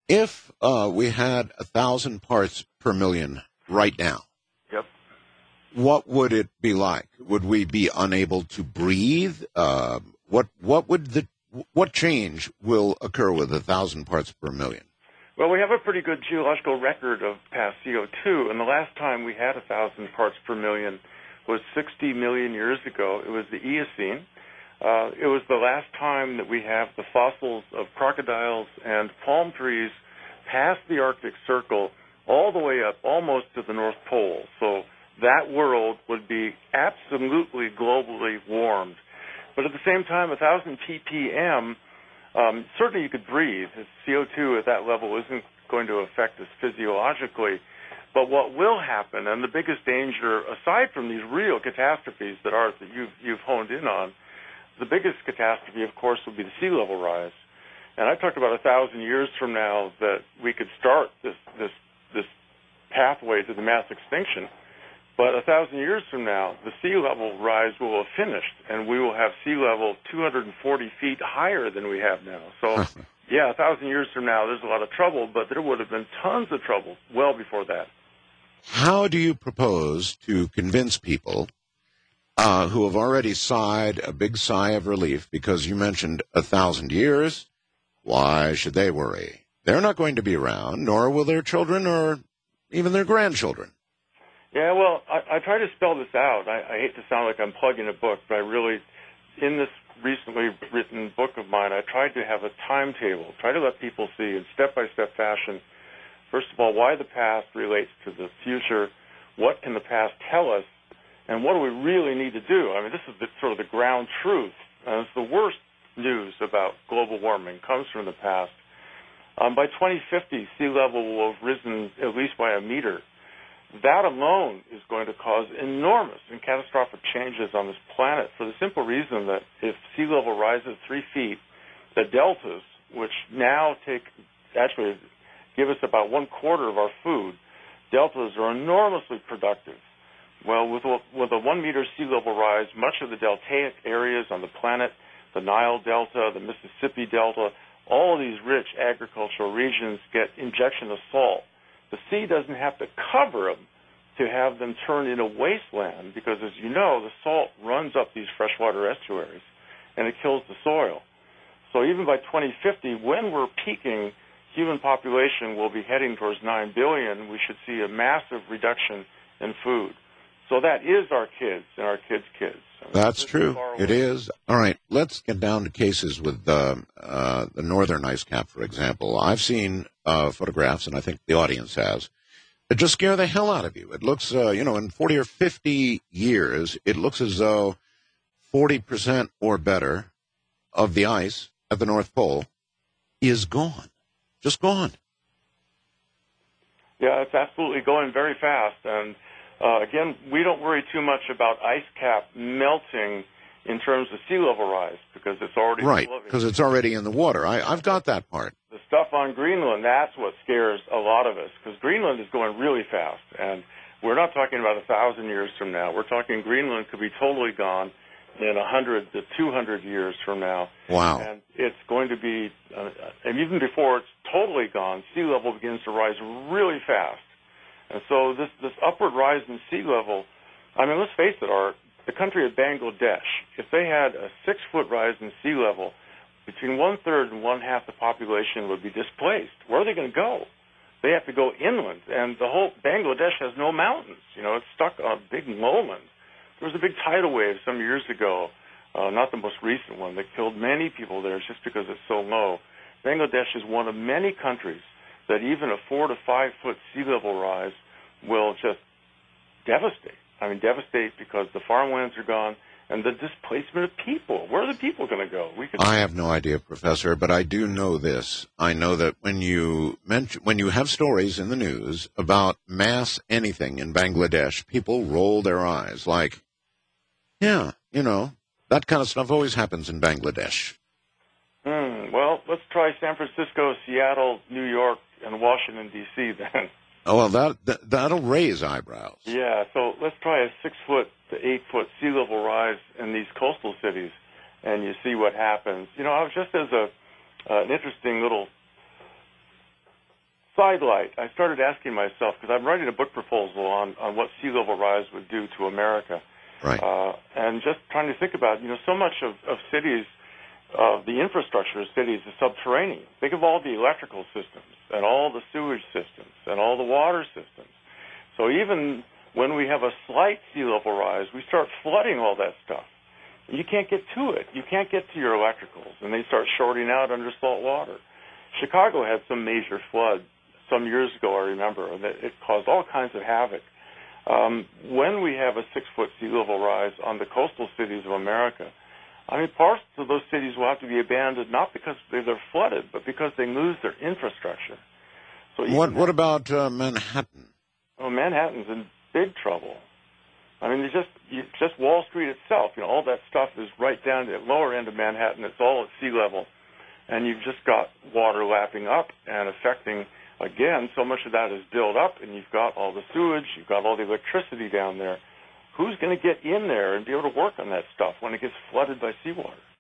If we had 1,000 parts per million right now, Yep. what would it be like? Would we be unable to breathe? What change will occur with 1,000 parts per million? Well, we have a pretty good geological record of past CO2, and the last time we had 1,000 parts per million was 60 million years ago. It was the Eocene. It was the last time that we have the fossils of crocodiles and palm trees past the Arctic Circle all the way up almost to the North Pole. So that world would be absolutely globally warmed. But at the same time, 1,000 ppm, certainly you could breathe. CO2 at that level isn't going to affect us physiologically. But what will happen, and the biggest danger, aside from these real catastrophes that you've honed in on, the biggest catastrophe, of course, would be the sea level rise. And I talked about 1,000 years from now that we could start this pathway to the mass extinction. But 1,000 years from now, the sea level rise will have finished, and we will have sea level 240 feet higher than we have now. So, yeah, 1,000 years from now, there's a lot of trouble, but there would have been tons of trouble well before that. How do you propose to convince people who have already sighed a big sigh of relief because you mentioned 1,000 years? Why should they worry? They're not going to be around, nor will their children or even their grandchildren. Yeah, well, I try to spell this out. I hate to sound like I'm plugging a book, but I really, in this recently written book of mine, I tried to have a timetable, try to let people see in step-by-step fashion, first of all, why the past relates to the future, what can the past tell us, and what do we really need to do? I mean, this is sort of the ground truth. And it's the worst news about global warming comes from the past. By 2050, sea level will have risen at least by a meter. That alone is going to cause enormous and catastrophic changes on this planet for the simple reason that if sea level rises 3 feet, the deltas, which now actually give us about 1/4 of our food, deltas are enormously productive. Well, with a 1 meter sea level rise, much of the deltaic areas on the planet, the Nile Delta, the Mississippi Delta, all of these rich agricultural regions get injection of salt. The sea doesn't have to cover them to have them turn into wasteland because, as you know, the salt runs up these freshwater estuaries and it kills the soil. So even by 2050, when we're peaking, human population will be heading towards 9 billion. We should see a massive reduction in food. So that is our kids and our kids' kids. I mean, that's true. It is. All right, let's get down to cases with the northern ice cap, for example. I've seen photographs, and I think the audience has. It just scare the hell out of you. It looks, in 40 or 50 years, it looks as though 40% or better of the ice at the North Pole is gone. Just gone. Yeah, it's absolutely going very fast. And again, we don't worry too much about ice cap melting in terms of sea level rise because it's already right, because it's already in the water. I've got that part. The stuff on Greenland, that's what scares a lot of us because Greenland is going really fast. And we're not talking about 1,000 years from now. We're talking Greenland could be totally gone in 100 to 200 years from now. Wow. And it's going to be, and even before it's totally gone, sea level begins to rise really fast. And so this upward rise in sea level, I mean, let's face it, Art, the country of Bangladesh, if they had a 6-foot rise in sea level, between 1/3 and 1/2 the population would be displaced. Where are they going to go? They have to go inland, and the whole Bangladesh has no mountains. It's stuck on a big lowland. There was a big tidal wave some years ago, not the most recent one, that killed many people there just because it's so low. Bangladesh is one of many countries that even a 4 to 5 foot sea level rise will just devastate. I mean, devastate because the farmlands are gone and the displacement of people. Where are the people going to go? I have no idea, Professor, but I do know this. I know that when you have stories in the news about mass anything in Bangladesh, people roll their eyes like, yeah, that kind of stuff always happens in Bangladesh. Well, let's try San Francisco, Seattle, New York, and Washington, D.C. then. Oh, well, that'll raise eyebrows. Yeah, so let's try a 6-foot to 8-foot sea level rise in these coastal cities, and you see what happens. I was just as an interesting little sidelight, I started asking myself, because I'm writing a book proposal on what sea level rise would do to America. Right. And just trying to think about, so much of cities, the infrastructure of cities is subterranean. Think of all the electrical systems and all the sewage systems and all the water systems. So even when we have a slight sea level rise, we start flooding all that stuff. You can't get to it. You can't get to your electricals, and they start shorting out under salt water. Chicago had some major flood some years ago, I remember, and it caused all kinds of havoc. When we have a 6-foot sea level rise on the coastal cities of America, parts of those cities will have to be abandoned, not because they're flooded, but because they lose their infrastructure. So what about Manhattan? Oh, Manhattan's in big trouble. Just Wall Street itself, all that stuff is right down at the lower end of Manhattan. It's all at sea level. And you've just got water lapping up and affecting, again, so much of that is built up, and you've got all the sewage, you've got all the electricity down there. Who's going to get in there and be able to work on that stuff when it gets flooded by seawater?